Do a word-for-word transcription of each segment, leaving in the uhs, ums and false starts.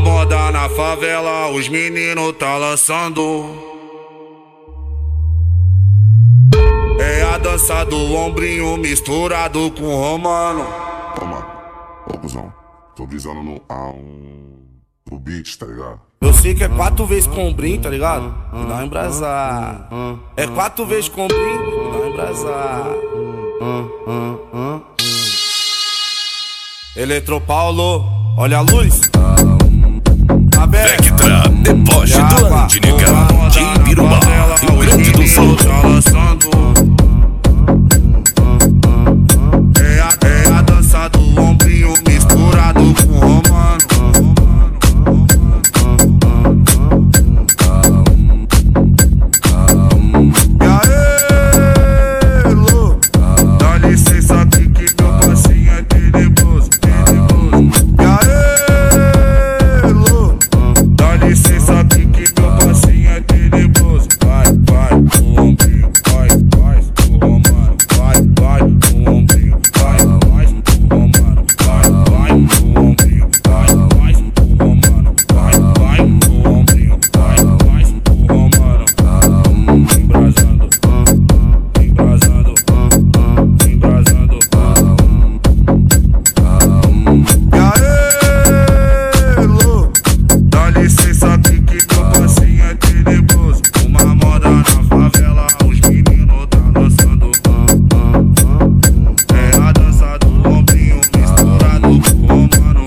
moda na favela, os meninos tá lançando. É a dança do ombrinho misturado com romano. Toma, ô cuzão, tô brisando no A um do beat, tá ligado? Eu sei que é quatro vezes com ombrinho, tá ligado? E dá uma embrasar. É quatro vezes com ombrinho, e dá uma embrasar. Eletropaulo, olha a luz. Vectra, depósito antinegão de Ibirubá, Rio Grande do Sul. É a, é a dança do ombrinho misturado com romano. E aí, Lu, dá licença aqui que meu passinho é tenebroso, tenebroso. E aí, Lu, dá licença aqui que meu passinho é tenebroso. Vai, vai, o ombrinho, vai, vai, o romano. Vai, vai, o ombrinho, vai, vai, o romano. Vai, vai, o ombrinho, vai, vai, o romano. Vai, vai, o ombrinho, vai, vai, o romano. Embrasando, embrasando, embrasando. E aí, Lu, dá licença aqui que meu passinho é tenebroso. Uma moda na favela, os meninos tá lançando. É a dança do ombrinho misturado com romano.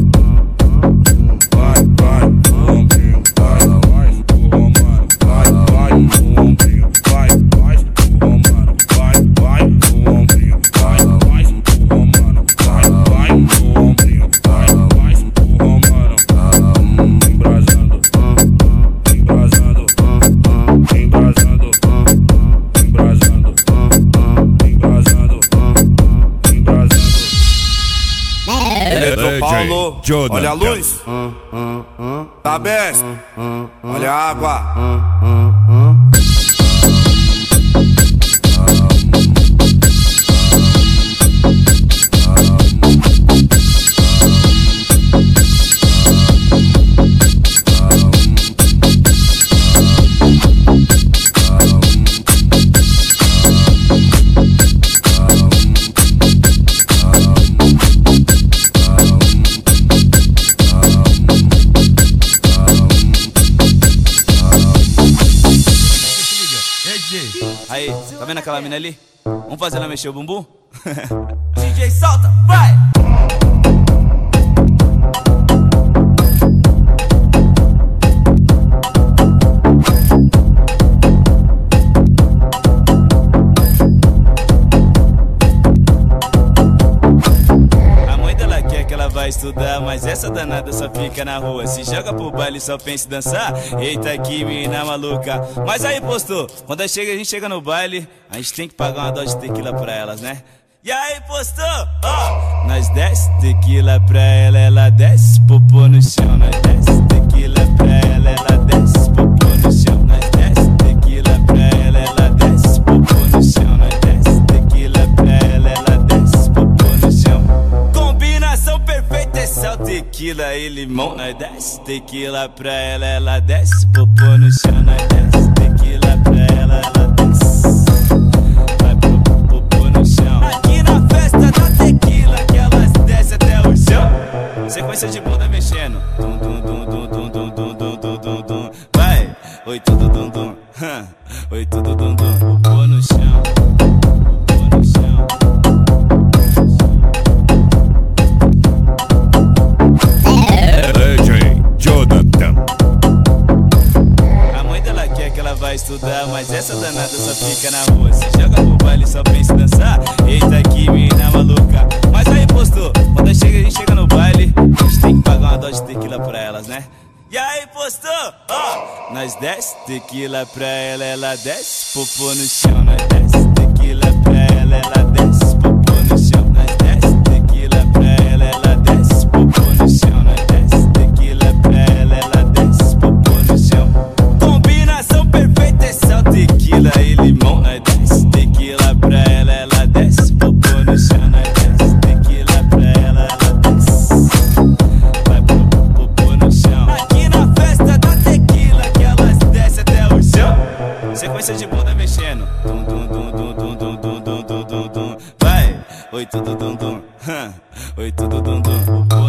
Vai, vai, o ombrinho, vai, vai, o romano. Vai, vai, o ombrinho, vai, vai, o romano. Vai, vai, o ombrinho, vai, vai, o romano. Vai, vai, o ombrinho, vai, vai, o romano. Embrasando, embrasando, embrasando, embrasando, embrasando, embrasando. Eletropaulo, olha a luz. Tá best, olha a água. Aí, tá vendo aquela mina ali? Vamos fazer ela mexer o bumbum? D J solta, vai! A mãe dela quer que ela vai estudar, mas essa danada só fica na rua. Se joga pro baile só pensa em dançar. Eita, que mina maluca. Mas aí, postou, quando a gente chega, a gente chega no baile, a gente tem que pagar uma dose de tequila pra elas, né? E aí, postou, ó, nós desce tequila pra ela, ela desce popô no chão. Nós desce tequila pra ela, ela desce popô no chão. Nós desce tequila pra ela, ela desce popô no chão. Nós desce tequila pra ela, ela desce popô no chão. Combinação perfeita é sal, tequila e limão. Nós desce tequila pra ela, ela desce popô no chão. Nós desce tequila pra ela, ela desce. Vai pro popô no chão. Aqui na festa da tequila que elas descem até o chão. Sequência de bunda mexendo. Dum, dum, dum, dum, dum, dum, dum, dum, dum, dum, dum. Vai, oi tudo dum dum. Oi tudo dum dum. Popô no chão. Popô no chão. D J Jonathan. A mãe dela quer que ela vai estudar, mas essa danada só fica na rua. Se joga pro baile só pensa em dançar. Eita, que mina maluca. Mas aí, postou, quando a gente chega, a gente chega no baile, a gente tem que pagar uma dose de tequila pra elas, né? E aí, postou, ó, nós desce tequila pra ela, ela desce popô no chão. Nós desce tequila pra ela, ela desce popô no chão. Nós desce tequila pra ela, ela desce popô no chão. Nós desce tequila pra ela, ela desce popô no chão. Combinação perfeita é sal, tequila e limão. Nós desce tequila pra ela, ela desce popô no chão. Nós desce tequila pra ela, ela desce. Vai pro popô no chão. gosta de bunda mexendo. Dum, dum, dum, dum, dum, dum, dum, dum, dum, dum, dum. Vai, oi tudo dum dum. Oi tudo dum dum.